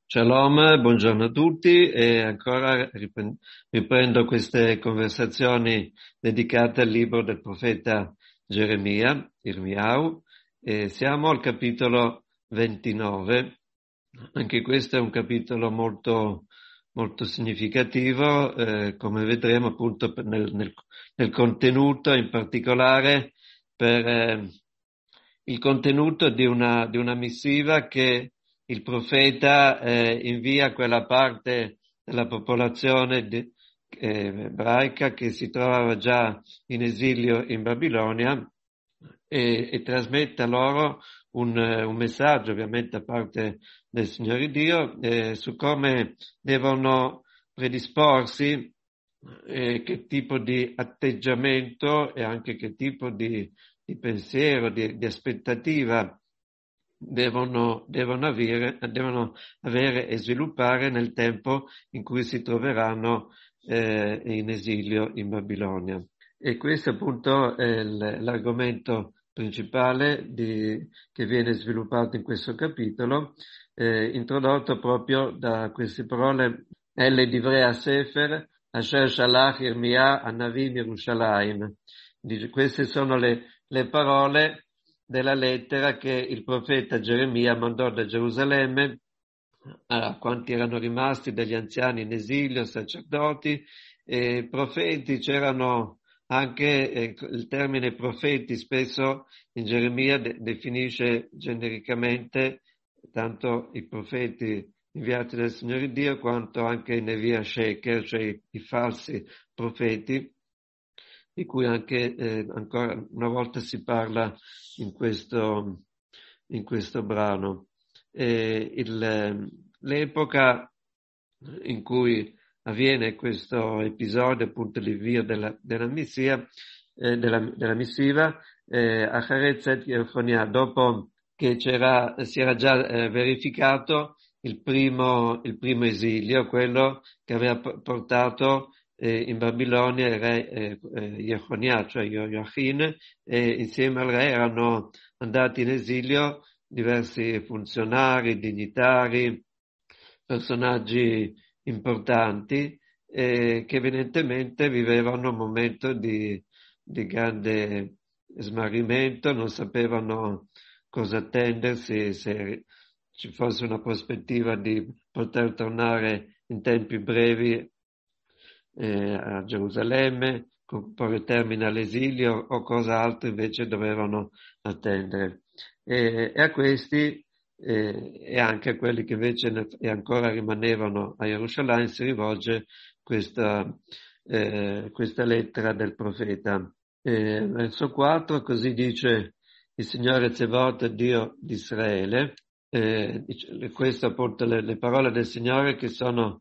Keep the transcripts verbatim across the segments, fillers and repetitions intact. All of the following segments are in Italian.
Shalom, buongiorno a tutti e ancora ripren- riprendo queste conversazioni dedicate al libro del profeta Geremia, Irmiau, e siamo al capitolo ventinove. Anche questo è un capitolo molto, molto significativo, eh, come vedremo appunto per- nel, nel, nel contenuto, in particolare per eh, il contenuto di una, di una missiva che il profeta eh, invia a quella parte della popolazione di, eh, ebraica che si trovava già in esilio in Babilonia e, e trasmette a loro un, un messaggio, ovviamente da parte del Signore Dio, eh, su come devono predisporsi, eh, che tipo di atteggiamento e anche che tipo di, di pensiero, di, di aspettativa devono, devono, avere, devono avere e sviluppare nel tempo in cui si troveranno eh, in esilio in Babilonia. E questo appunto è l'argomento principale di, che viene sviluppato in questo capitolo, eh, introdotto proprio da queste parole Elle Divrea Sefer, Asher Shalach Irmia Anavim Yerushalayim. Dice, queste sono le, le parole della lettera che il profeta Geremia mandò da Gerusalemme a quanti erano rimasti degli anziani in esilio, sacerdoti e profeti. C'erano anche eh, il termine profeti spesso in Geremia de- definisce genericamente tanto i profeti inviati dal Signore Dio quanto anche i Nevia Sheker, cioè i, i falsi profeti, di cui anche eh, ancora una volta si parla in questo, in questo brano. E il, l'epoca in cui avviene questo episodio, appunto l'invio della, della, missia, eh, della, della missiva, eh, a Jerez Yefonia, dopo che c'era, si era già eh, verificato il primo, il primo esilio, quello che aveva portato eh, in Babilonia il re eh, eh, Jehonia, cioè Joachim, e insieme al re erano andati in esilio diversi funzionari, dignitari, personaggi importanti eh, che evidentemente vivevano un momento di, di grande smarrimento, non sapevano cosa attendersi, se ci fosse una prospettiva di poter tornare in tempi brevi eh, a Gerusalemme, porre termine all'esilio o cosa altro invece dovevano attendere. E, e a questi eh, e anche a quelli che invece ne, e ancora rimanevano a Gerusalemme si rivolge questa, eh, questa lettera del profeta. Eh, verso quattro, così dice il Signore Zevot, Dio di Israele. Eh, queste appunto le, le parole del Signore che sono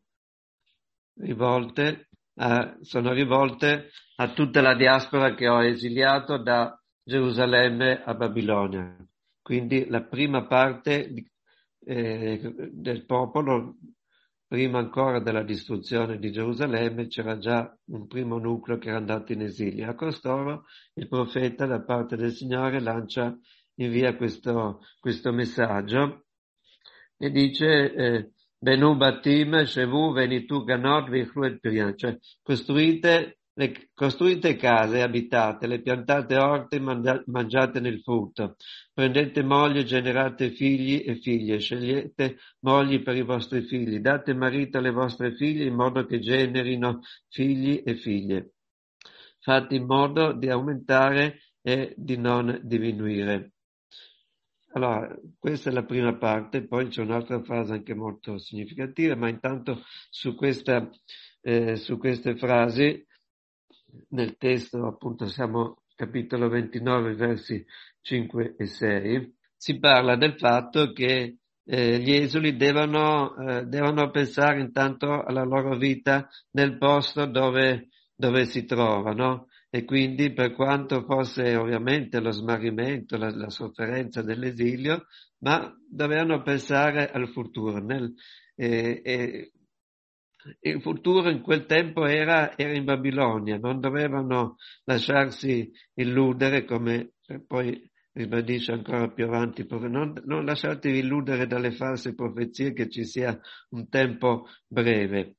rivolte, a, sono rivolte a tutta la diaspora che ho esiliato da Gerusalemme a Babilonia. Quindi la prima parte di, eh, del popolo, prima ancora della distruzione di Gerusalemme, c'era già un primo nucleo che era andato in esilio. A costoro il profeta da parte del Signore lancia, invia questo, questo messaggio e dice eh, Benu Batim, Shevu, Venitu Ganot, Vichlu et Pirian, cioè costruite, le, costruite case, abitate, le piantate orte, mangia, mangiate nel frutto, prendete moglie, generate figli e figlie, scegliete mogli per i vostri figli, date marito alle vostre figlie in modo che generino figli e figlie. Fate in modo di aumentare e di non diminuire. Allora, questa è la prima parte, poi c'è un'altra frase anche molto significativa, ma intanto su, questa, eh, su queste frasi, nel testo, appunto siamo capitolo ventinove, versi cinque e sei, si parla del fatto che eh, gli esuli devono, eh, devono pensare intanto alla loro vita nel posto dove, dove si trovano. E quindi per quanto fosse ovviamente lo smarrimento, la, la sofferenza dell'esilio, ma dovevano pensare al futuro. Nel, eh, eh, il futuro in quel tempo era, era in Babilonia, non dovevano lasciarsi illudere come poi ribadisce ancora più avanti, non, non lasciatevi illudere dalle false profezie che ci sia un tempo breve.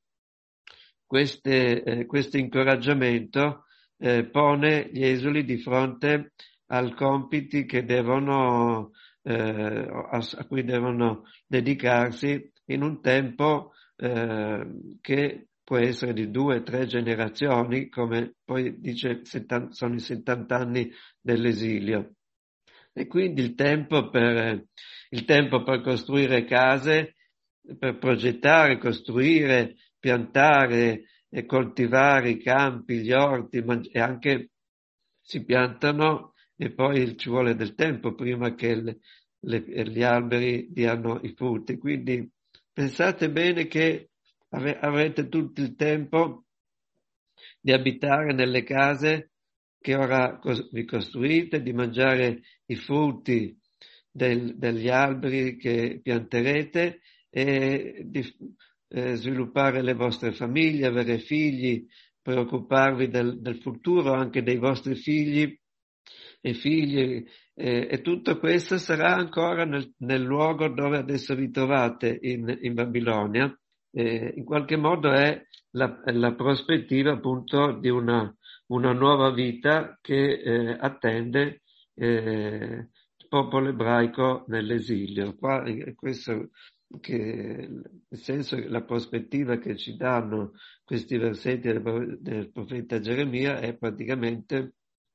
Queste, eh, questo incoraggiamento eh, pone gli esuli di fronte ai compiti che devono, eh, a, a cui devono dedicarsi in un tempo eh, che può essere di due, tre generazioni, come poi dice sono i settanta anni dell'esilio. E quindi il tempo per, il tempo per costruire case, per progettare, costruire, piantare e coltivare i campi, gli orti, e anche si piantano e poi ci vuole del tempo prima che le, le, gli alberi diano i frutti. Quindi pensate bene che ave, avrete tutto il tempo di abitare nelle case che ora vi costruite, di mangiare i frutti del, degli alberi che pianterete e di eh, sviluppare le vostre famiglie, avere figli, preoccuparvi del, del futuro anche dei vostri figli e figli eh, e tutto questo sarà ancora nel, nel luogo dove adesso vi trovate in, in Babilonia. Eh, in qualche modo è la, la prospettiva appunto di una, una nuova vita che eh, attende eh, il popolo ebraico nell'esilio. Qua, questo che, nel senso che la prospettiva che ci danno questi versetti del, del profeta Geremia è praticamente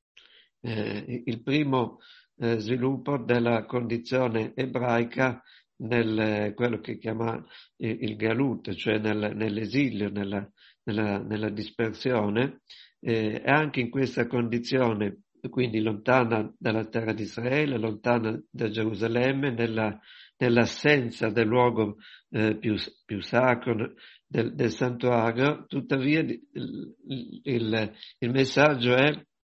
eh, il primo eh, sviluppo della condizione ebraica nel quello che chiama il, il galut, cioè nel, nell'esilio, nella, nella, nella dispersione, eh, e anche in questa condizione, quindi lontana dalla terra di Israele, lontana da Gerusalemme, nella, nell'assenza del luogo eh, più, più sacro del, del santuario, tuttavia il, il, il messaggio è: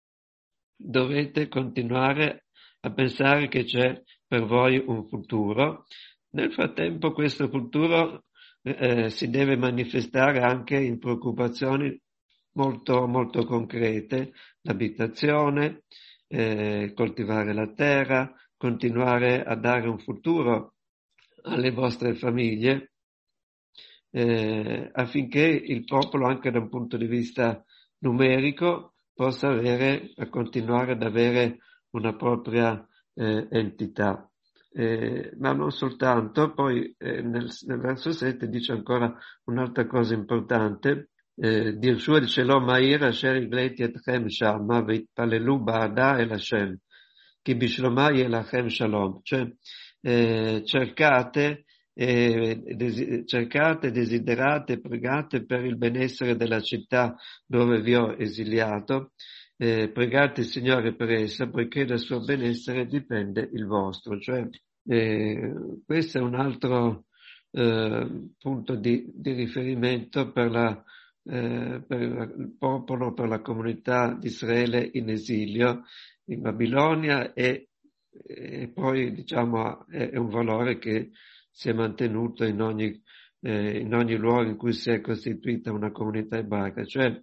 dovete continuare a pensare che c'è per voi un futuro. Nel frattempo questo futuro eh, si deve manifestare anche in preoccupazioni molto, molto concrete: l'abitazione, eh, coltivare la terra, continuare a dare un futuro alle vostre famiglie, eh, affinché il popolo, anche da un punto di vista numerico, possa avere, a continuare ad avere una propria eh, entità. Eh, ma non soltanto, poi eh, nel, nel verso sette dice ancora un'altra cosa importante: Dirshua dice lo Ma'ir asher igleti etchem shama v'itpalelu ba'ada el Hashem ki bishloma yelachem shalom, cioè eh, cercate eh, desi- cercate, desiderate, pregate per il benessere della città dove vi ho esiliato, eh, pregate il Signore per essa, poiché dal suo benessere dipende il vostro. Cioè eh, questo è un altro eh, punto di, di riferimento per la eh, per il popolo, per la comunità di Israele in esilio in Babilonia, e, e poi diciamo è, è un valore che si è mantenuto in ogni, eh, in ogni luogo in cui si è costituita una comunità ebraica, cioè,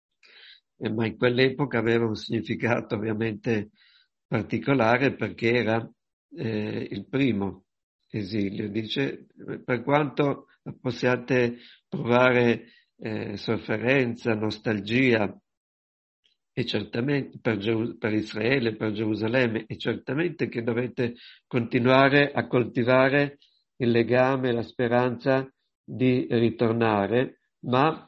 eh, ma in quell'epoca aveva un significato ovviamente particolare, perché era eh, il primo esilio. Dice, per quanto possiate provare eh, sofferenza, nostalgia, e certamente per, Geru- per Israele, per Gerusalemme, e certamente che dovete continuare a coltivare il legame, la speranza di ritornare, ma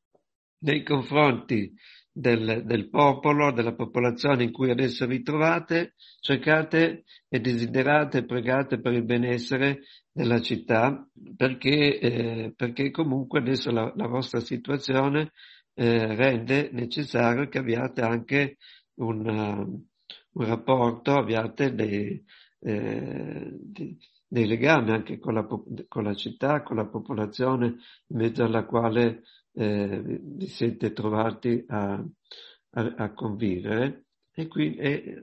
nei confronti del, del popolo, della popolazione in cui adesso vi trovate, cercate e desiderate e pregate per il benessere della città, perché, eh, perché comunque adesso la, la vostra situazione eh, rende necessario che abbiate anche un, uh, un rapporto, abbiate dei, eh, di, dei legami anche con la, con la città, con la popolazione in mezzo alla quale eh, vi siete trovati a, a, a convivere. E quindi, e,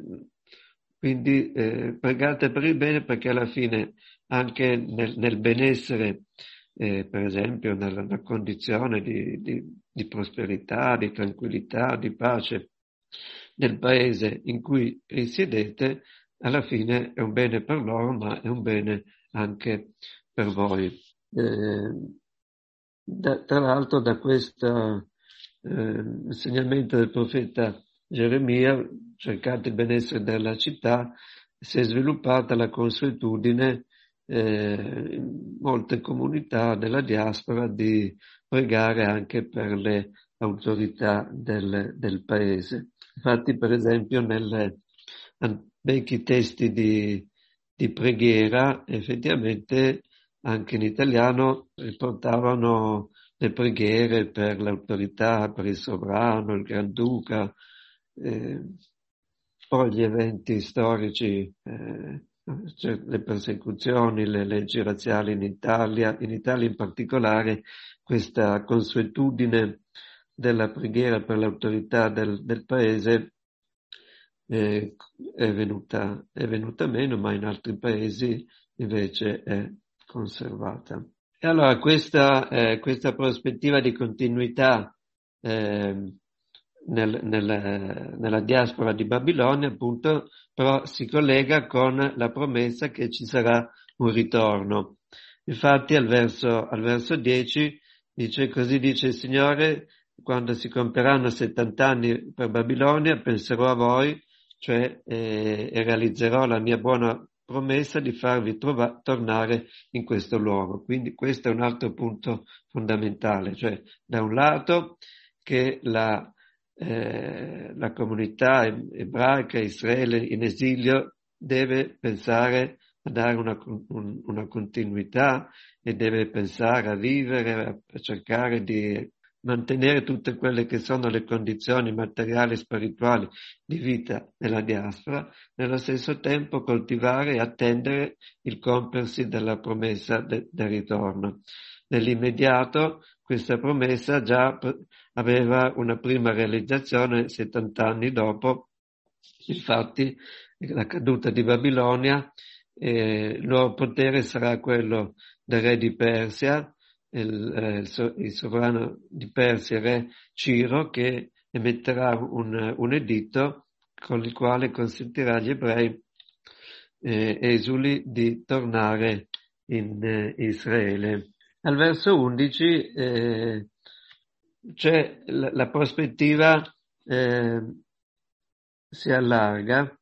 quindi eh, pregate per il bene, perché alla fine anche nel, nel benessere, eh, per esempio nella, nella condizione di, di, di prosperità, di tranquillità, di pace del paese in cui risiedete, alla fine è un bene per loro, ma è un bene anche per voi. Eh, da, tra l'altro da questo eh, insegnamento del profeta Geremia, cercate il benessere della città, si è sviluppata la consuetudine eh, in molte comunità della diaspora di pregare anche per le autorità del, del paese. Infatti, per esempio, nelle vecchi testi di, di preghiera, effettivamente anche in italiano riportavano le preghiere per l'autorità, per il sovrano, il Granduca, eh, poi gli eventi storici, eh, cioè le persecuzioni, le leggi razziali in Italia, in Italia in particolare questa consuetudine della preghiera per l'autorità del, del paese eh, è venuta, è venuta meno, ma in altri paesi invece è conservata. E allora questa, eh, questa prospettiva di continuità eh, nel, nel, nella diaspora di Babilonia, appunto, però si collega con la promessa che ci sarà un ritorno. Infatti al verso, al verso dieci dice: così dice il Signore, quando si compieranno settanta anni per Babilonia, penserò a voi, cioè eh, e realizzerò la mia buona promessa di farvi trova- tornare in questo luogo. Quindi questo è un altro punto fondamentale, cioè da un lato che la, eh, la comunità ebraica, Israele in esilio, deve pensare a dare una, un, una continuità e deve pensare a vivere, a cercare di mantenere tutte quelle che sono le condizioni materiali e spirituali di vita nella diaspora, nello stesso tempo coltivare e attendere il compiersi della promessa de, del ritorno. Nell'immediato questa promessa già aveva una prima realizzazione settanta anni dopo, infatti la caduta di Babilonia, eh, il nuovo potere sarà quello del re di Persia, il, eh, il, so, il sovrano di Persia, re Ciro, che emetterà un, un editto con il quale consentirà agli ebrei eh, esuli di tornare in eh, Israele. Al verso undici eh, c'è la, la prospettiva eh, si allarga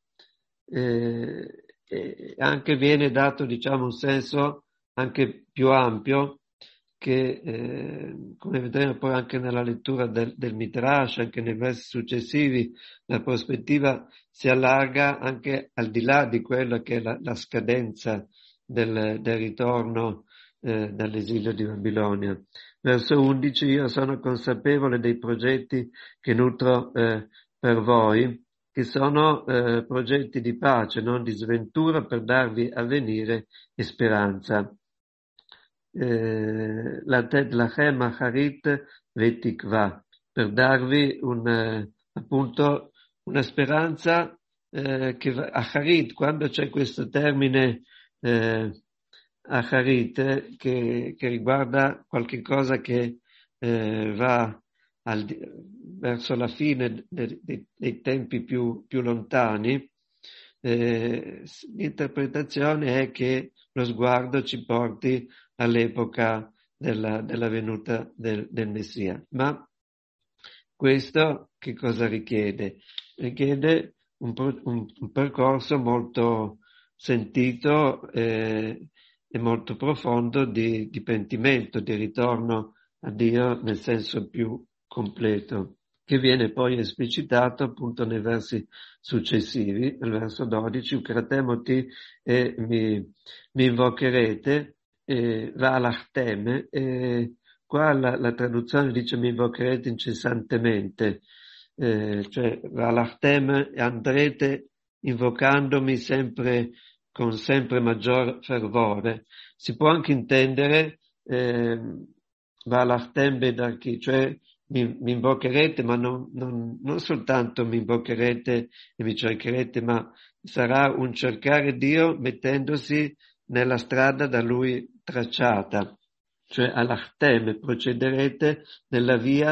eh, e anche viene dato, diciamo, un senso anche più ampio che, eh, come vedremo poi anche nella lettura del, del Midrash, anche nei versi successivi, la prospettiva si allarga anche al di là di quella che è la, la scadenza del, del ritorno eh, dall'esilio di Babilonia. Verso undici: io sono consapevole dei progetti che nutro eh, per voi, che sono eh, progetti di pace, non di sventura, per darvi avvenire e speranza. Eh, la ted lachem acharit vetikva, per darvi un, eh, appunto una speranza eh, che acharit, quando c'è questo termine eh, acharit che, che riguarda qualche cosa che eh, va al, verso la fine de, de, dei tempi più, più lontani, eh, l'interpretazione è che lo sguardo ci porti all'epoca della, della venuta del, del Messia. Ma questo che cosa richiede? Richiede un, un, un percorso molto sentito eh, e molto profondo di, di pentimento, di ritorno a Dio nel senso più completo, che viene poi esplicitato appunto nei versi successivi. Nel verso dodici: ucratemoti e mi, mi invocherete, eh, valachtem, e qua la, la traduzione dice mi invocherete incessantemente, eh, cioè valachtem, andrete invocandomi sempre con sempre maggior fervore. Si può anche intendere eh, valachtem bedarchi, cioè mi, mi invocherete, ma non, non, non soltanto mi invocherete e mi cercherete, ma sarà un cercare Dio mettendosi nella strada da Lui tracciata, cioè all'achtem, procederete nella via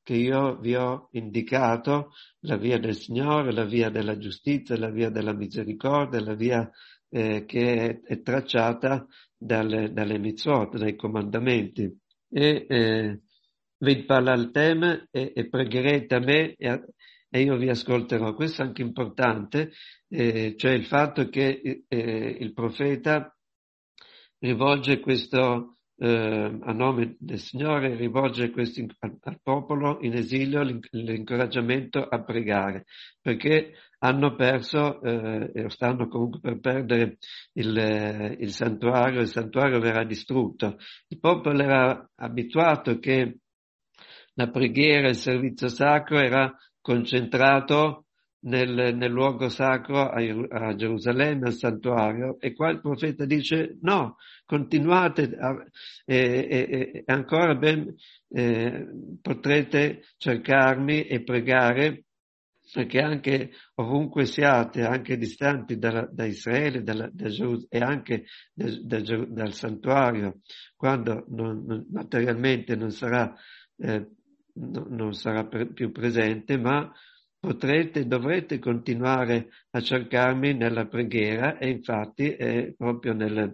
che io vi ho indicato, la via del Signore, la via della giustizia, la via della misericordia, la via eh, che è, è tracciata dalle, dalle mitzvot, dai comandamenti. E eh, Vidpalaltem e, e pregherete a me e, e io vi ascolterò. Questo è anche importante, eh, cioè il fatto che eh, il profeta rivolge questo eh, a nome del Signore, rivolge questo al, al popolo in esilio l'incoraggiamento a pregare, perché hanno perso eh, e stanno comunque per perdere il, il santuario, il santuario verrà distrutto. Il popolo era abituato che la preghiera, il servizio sacro era concentrato nel, nel luogo sacro a, a Gerusalemme, al santuario, e qua il profeta dice no, continuate a, e, e, e ancora ben eh, potrete cercarmi e pregare, perché anche ovunque siate, anche distanti da, da Israele da, da Gerus- e anche da, da, dal santuario, quando non, non, materialmente non sarà, eh, no, non sarà per, più presente, ma potrete, dovrete continuare a cercarmi nella preghiera, e infatti è proprio nel,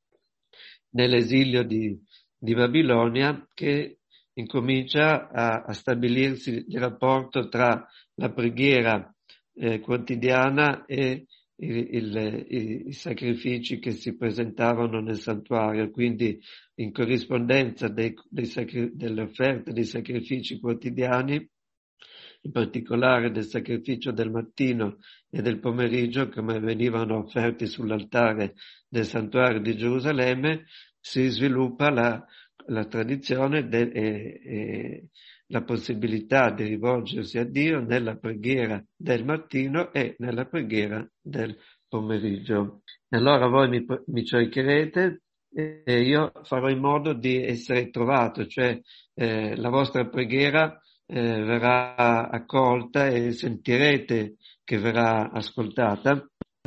nell'esilio di, di Babilonia che incomincia a, a stabilirsi il rapporto tra la preghiera eh, quotidiana e il, il, i, i sacrifici che si presentavano nel santuario, quindi in corrispondenza dei, dei sacri, delle offerte dei sacrifici quotidiani, in particolare del sacrificio del mattino e del pomeriggio, come venivano offerti sull'altare del santuario di Gerusalemme, si sviluppa la, la tradizione de, e, e la possibilità di rivolgersi a Dio nella preghiera del mattino e nella preghiera del pomeriggio. Allora voi mi, mi cercherete e io farò in modo di essere trovato, cioè eh, la vostra preghiera eh, verrà accolta e sentirete che verrà ascoltata.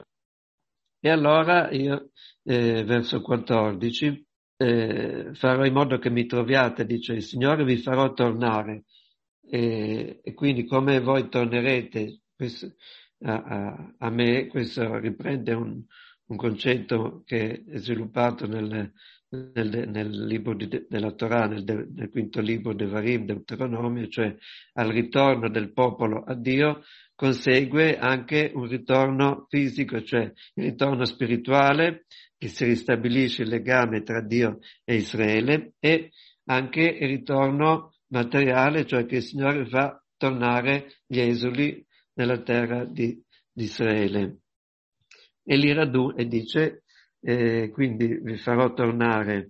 E allora io, eh, verso quattordici, eh, farò in modo che mi troviate, dice il Signore, vi farò tornare. E, e quindi come voi tornerete questo, a, a, a me, questo riprende un, un concetto che è sviluppato nel, nel, nel libro di, della Torah, nel, nel quinto libro Devarim, Deuteronomio, cioè al ritorno del popolo a Dio consegue anche un ritorno fisico, cioè il ritorno spirituale, che si ristabilisce il legame tra Dio e Israele, e anche il ritorno materiale, cioè che il Signore fa tornare gli esuli nella terra di, di Israele. E li radu, e dice, eh, quindi vi farò tornare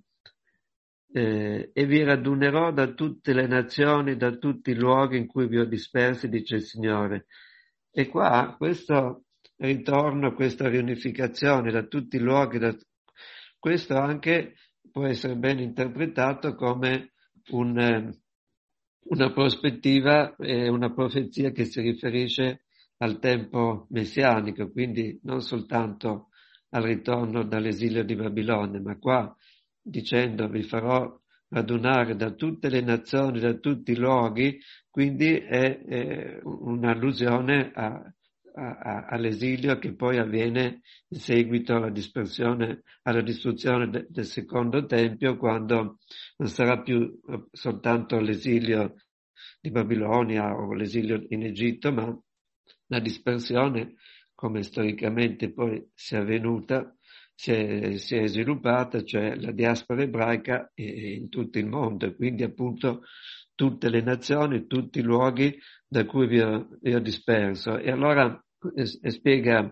eh, e vi radunerò da tutte le nazioni, da tutti i luoghi in cui vi ho dispersi, dice il Signore. E qua questo ritorno, questa riunificazione da tutti i luoghi, da, questo anche può essere ben interpretato come un, eh, una prospettiva e una profezia che si riferisce al tempo messianico, quindi non soltanto al ritorno dall'esilio di Babilonia, ma qua dicendo vi farò radunare da tutte le nazioni, da tutti i luoghi, quindi è, è un'allusione a, a, all'esilio che poi avviene in seguito alla dispersione, alla distruzione de, del secondo tempio, quando non sarà più soltanto l'esilio di Babilonia o l'esilio in Egitto, ma la dispersione, come storicamente poi si è avvenuta, si è, si è sviluppata, cioè la diaspora ebraica in tutto il mondo, e quindi appunto tutte le nazioni, tutti i luoghi da cui vi ho, vi ho disperso. E allora e spiega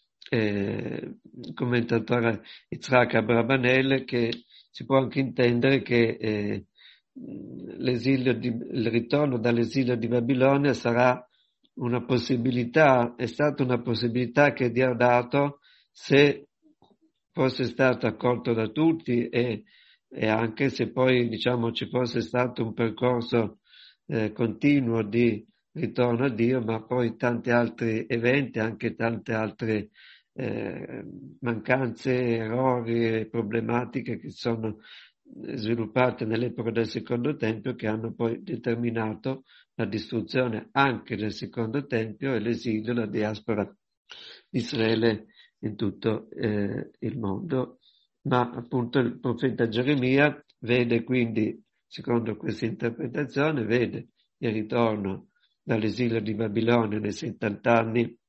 eh, il commentatore Yitzhak Abravanel che si può anche intendere che eh, l'esilio di, il ritorno dall'esilio di Babilonia sarà una possibilità, è stata una possibilità che Dio ha dato se fosse stato accolto da tutti e, e anche se poi diciamo ci fosse stato un percorso eh, continuo di ritorno a Dio, ma poi tanti altri eventi, anche tante altre eh, mancanze, errori e problematiche che sono sviluppate nell'epoca del Secondo Tempio, che hanno poi determinato la distruzione anche del Secondo Tempio e l'esilio, la diaspora di Israele in tutto eh, il mondo. Ma appunto il profeta Geremia vede quindi, secondo questa interpretazione, vede il ritorno dall'esilio di Babilonia nei settanta anni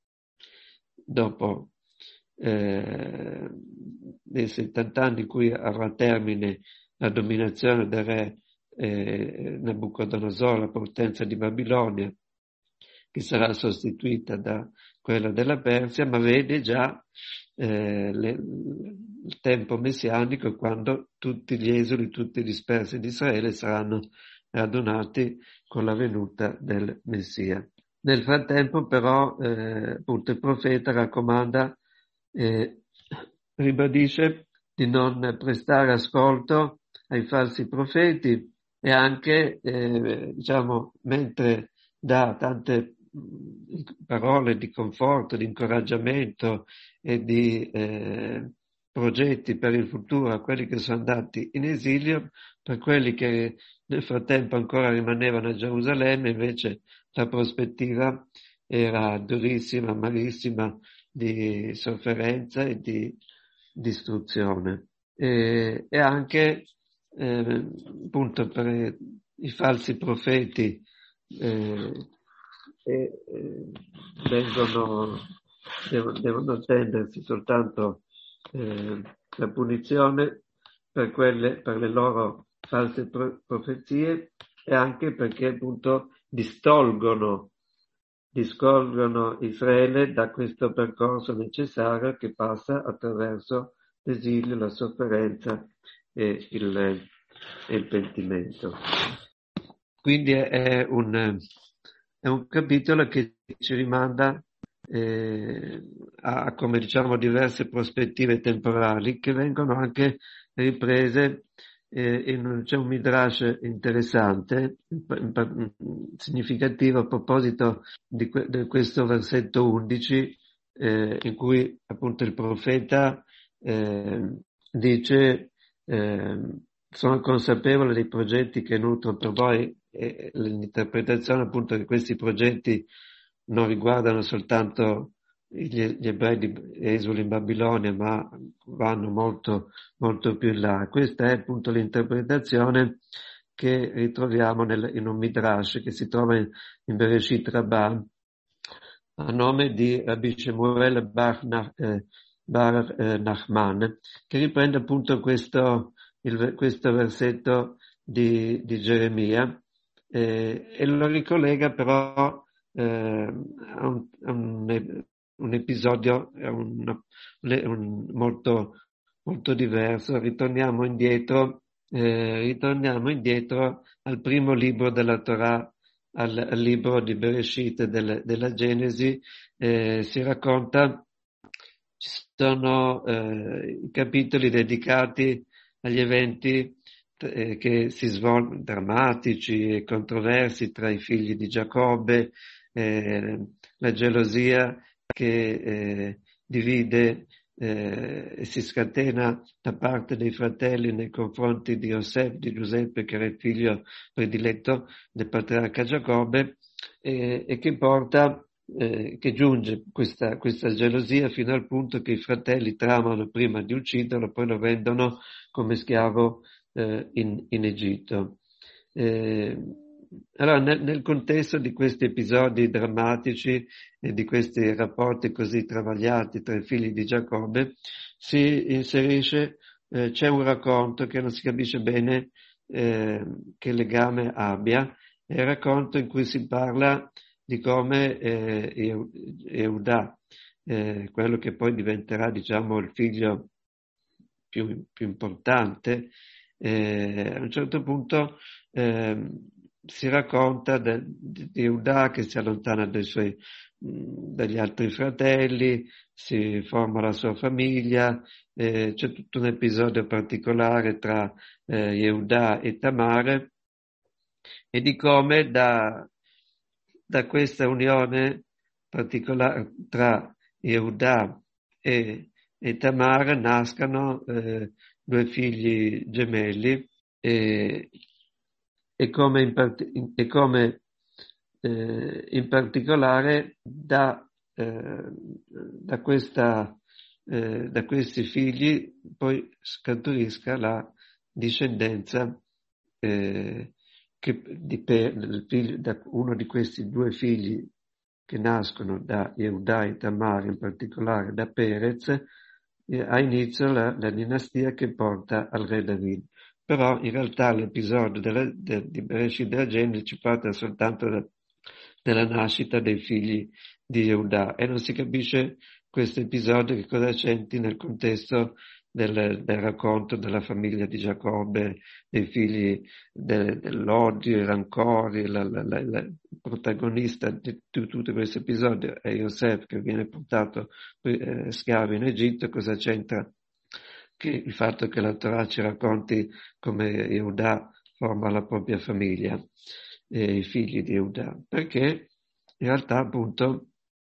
dopo eh, nei settanta anni in cui avrà termine la dominazione del re eh, Nabucodonosor, la potenza di Babilonia, che sarà sostituita da quella della Persia, ma vede già eh, le, il tempo messianico, quando tutti gli esuli, tutti i dispersi di Israele saranno radunati con la venuta del Messia. Nel frattempo però eh, appunto il profeta raccomanda, eh, ribadisce di non prestare ascolto ai falsi profeti e anche, eh, diciamo, mentre dà tante mh, parole di conforto, di incoraggiamento e di eh, progetti per il futuro a quelli che sono andati in esilio, per quelli che nel frattempo ancora rimanevano a Gerusalemme, invece la prospettiva era durissima, malissima, di sofferenza e di distruzione. E, e anche eh, appunto per i falsi profeti eh, e, eh, vengono, devono, devono attendersi soltanto eh, la punizione per quelle, per le loro false pro- profezie, e anche perché appunto distolgono discolgono Israele da questo percorso necessario che passa attraverso l'esilio, la sofferenza e il, e il pentimento. Quindi è un, è un capitolo che ci rimanda eh, a, come diciamo, diverse prospettive temporali che vengono anche riprese. Eh, in, c'è un midrash interessante, significativo a proposito di, que, di questo versetto undici, eh, in cui appunto il profeta eh, dice eh, sono consapevole dei progetti che nutro per voi, e l'interpretazione appunto che questi progetti non riguardano soltanto gli, gli ebrei di esuli in Babilonia, ma vanno molto, molto più in là. Questa è appunto l'interpretazione che ritroviamo nel, in un midrash che si trova in, in Bereshit Rabbah, a nome di Rabbi Shemuel Bar, eh, Bar eh, Nachman, che riprende appunto questo, il, questo versetto di, di Geremia eh, e lo ricollega però eh, a un, a un, un episodio a un, un, molto, molto diverso. Ritorniamo indietro, eh, ritorniamo indietro al primo libro della Torah, al, al libro di Bereshit del, della Genesi. Eh, si racconta, ci sono eh, i capitoli dedicati agli eventi eh, che si svolgono, drammatici e controversi, tra i figli di Giacobbe, eh, la gelosia che eh, divide eh, e si scatena da parte dei fratelli nei confronti di Yosef, di Giuseppe, che era il figlio prediletto del patriarca Giacobbe, eh, e che porta Eh, che giunge questa, questa gelosia fino al punto che i fratelli tramano prima di ucciderlo, poi lo vendono come schiavo eh, in, in Egitto. Eh, allora, nel, nel contesto di questi episodi drammatici e di questi rapporti così travagliati tra i figli di Giacobbe, si inserisce, eh, c'è un racconto che non si capisce bene eh, che legame abbia, è il racconto in cui si parla di come eh, Eudà, eh, quello che poi diventerà, diciamo, il figlio più, più importante, eh, a un certo punto eh, si racconta de, di Eudà che si allontana dai suoi, mh, dagli altri fratelli, si forma la sua famiglia, eh, c'è tutto un episodio particolare tra eh, Eudà e Tamare, e di come da Da questa unione particolare tra Yehuda e, e Tamar nascano eh, due figli gemelli, e, e come, in, part- e come eh, in particolare da, eh, da, questa, eh, da questi figli poi scaturisca la discendenza eh, che di per, figlio, da uno di questi due figli che nascono da Yehuda e Tamar, in particolare da Perez, eh, ha inizio la, la dinastia che porta al re David. Però in realtà l'episodio della, de, di Bereshit della Genesi ci parla soltanto da, della nascita dei figli di Yehuda e non si capisce questo episodio che cosa c'entri nel contesto del, del racconto della famiglia di Giacobbe, dei figli de, dell'odio, i rancori, la, la, la, la, il protagonista di, di tutto questo episodio è Yosef che viene portato eh, schiavo in Egitto. Cosa c'entra che il fatto che la Torah ci racconti come Yehuda forma la propria famiglia, eh, i figli di Yehuda? Perché in realtà appunto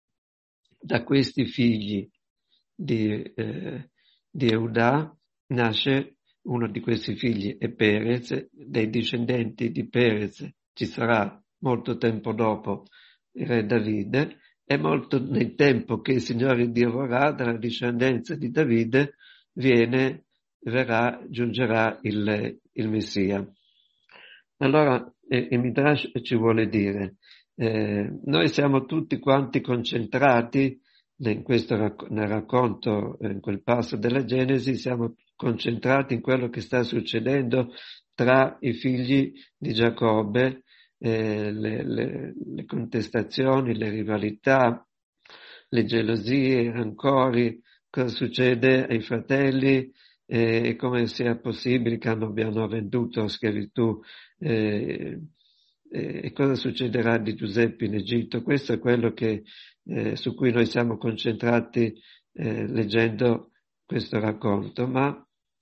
da questi figli di, eh, di Yehuda nasce uno di questi figli, è Perez. Dei discendenti di Perez ci sarà molto tempo dopo il re Davide, e molto nel tempo che il Signore Dio vorrà, dalla discendenza di Davide viene, verrà, giungerà il, il Messia. Allora eh, il Midrash ci vuole dire, eh, noi siamo tutti quanti concentrati in questo racc- nel racconto, in quel passo della Genesi, siamo concentrati in quello che sta succedendo tra i figli di Giacobbe, eh, le, le, le contestazioni, le rivalità, le gelosie, i rancori, cosa succede ai fratelli e come sia possibile che abbiano venduto a schiavitù eh, e cosa succederà di Giuseppe in Egitto. Questo è quello che, eh, su cui noi siamo concentrati eh, leggendo questo racconto, ma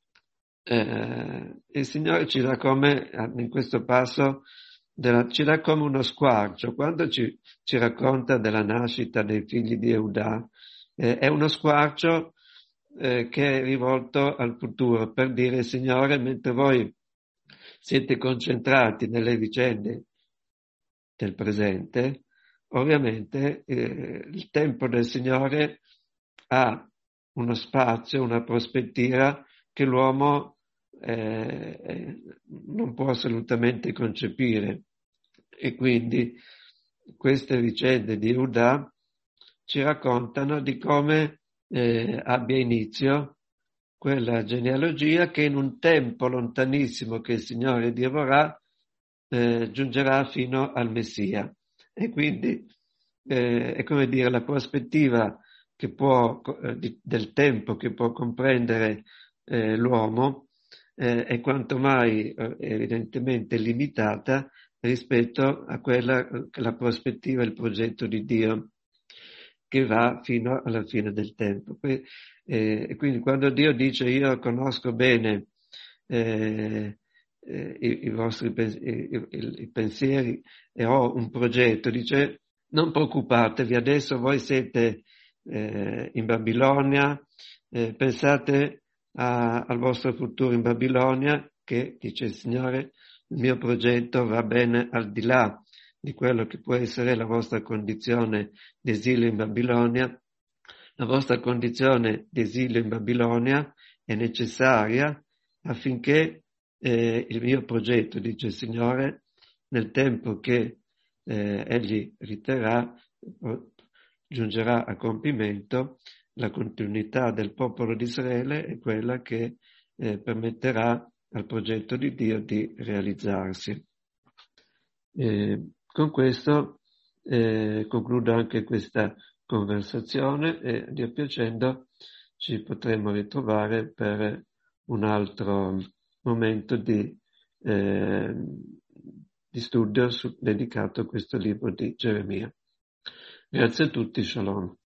eh, il Signore ci dà come, in questo passo, della, ci dà come uno squarcio. Quando ci, ci racconta della nascita dei figli di Eudà, eh, è uno squarcio eh, che è rivolto al futuro, per dire, Signore, mentre voi siete concentrati nelle vicende del presente, ovviamente eh, il tempo del Signore ha uno spazio, una prospettiva che l'uomo eh, non può assolutamente concepire. E quindi queste vicende di Eudà ci raccontano di come eh, abbia inizio quella genealogia che in un tempo lontanissimo che il Signore Dio vorrà eh, giungerà fino al Messia. E quindi eh, è come dire la prospettiva che può, eh, di, del tempo che può comprendere eh, l'uomo eh, è quanto mai eh, evidentemente limitata rispetto a quella che la prospettiva e il progetto di Dio che va fino alla fine del tempo. E eh, quindi quando Dio dice io conosco bene eh, eh, i, i vostri pens- i, i, i pensieri e ho un progetto, dice non preoccupatevi, adesso voi siete eh, in Babilonia, eh, pensate a, al vostro futuro in Babilonia, che dice il Signore, il mio progetto va bene al di là di quello che può essere la vostra condizione di esilio in Babilonia. La vostra condizione di esilio in Babilonia è necessaria affinché eh, il mio progetto, dice il Signore, nel tempo che eh, Egli riterrà, giungerà a compimento. La continuità del popolo di Israele è quella che eh, permetterà al progetto di Dio di realizzarsi. Eh, con questo eh, concludo anche questa conversazione e, Dio piacendo, ci potremo ritrovare per un altro momento di, eh, di studio su, dedicato a questo libro di Geremia. Grazie a tutti, Shalom.